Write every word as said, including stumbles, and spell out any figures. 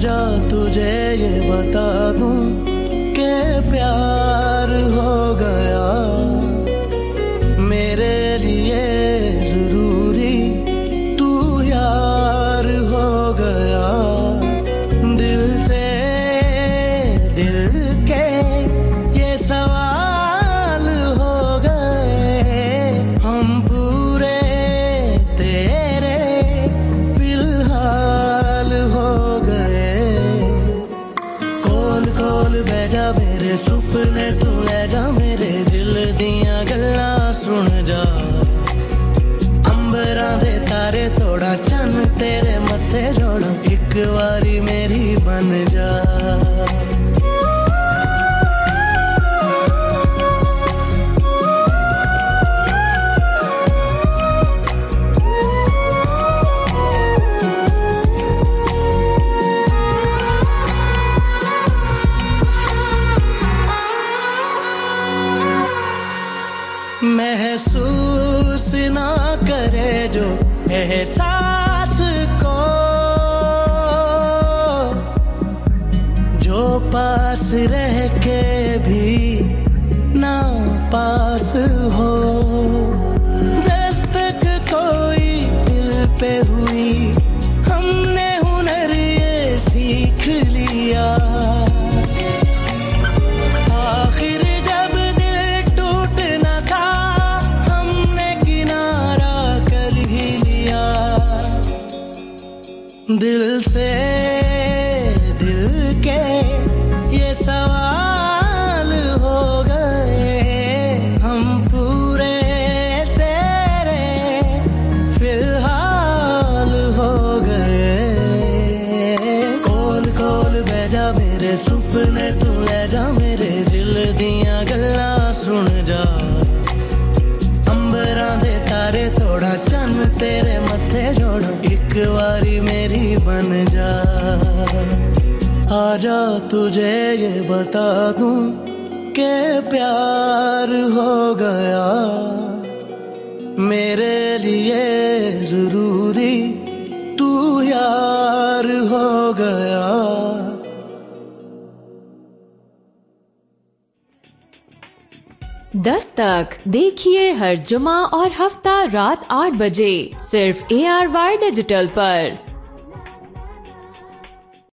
आजा तुझे ये बता दूं कि प्यार हो गया मेरे लिए जरूरी तू यार हो गया दिल से दिल के ये सवाल हो गए हम पूरे तेरे फिलहाल हो गए कोल कोल बैठा मेरे सुपने तू ले जा मेरे दिल दियां गल्लां सुन जा अंबरां दे तारे थोड़ा चन्न तेरे मत्थे जोड़ एक वारी मेरी बन जा महसूस ना करे जो एहसास को जो पास रह के भी ना पास हो दस्तक कोई दिल पे हुई हमने हुनर ये सीख लिया आखिर जब दिल टूटना था हमने किनारा कर ही लिया दिल से दिल के ये सवाल हो गए हम पूरे तेरे फिलहाल हो गए कोल कोल बैठा मेरे सुपने तू ले जा मेरे दिल दियां गल्लां सुन जा अंबरां दे तारे थोड़ा चन्न तेरे मत्थे जोड़ एक वारी मेरी बन जा आजा तुझे ये बता दूं कि प्यार हो गया मेरे लिए जरूरी तू यार हो गया दस्तक देखिए हर जुमा और हफ्ता रात आठ बजे सिर्फ ए आर वाई डिजिटल पर।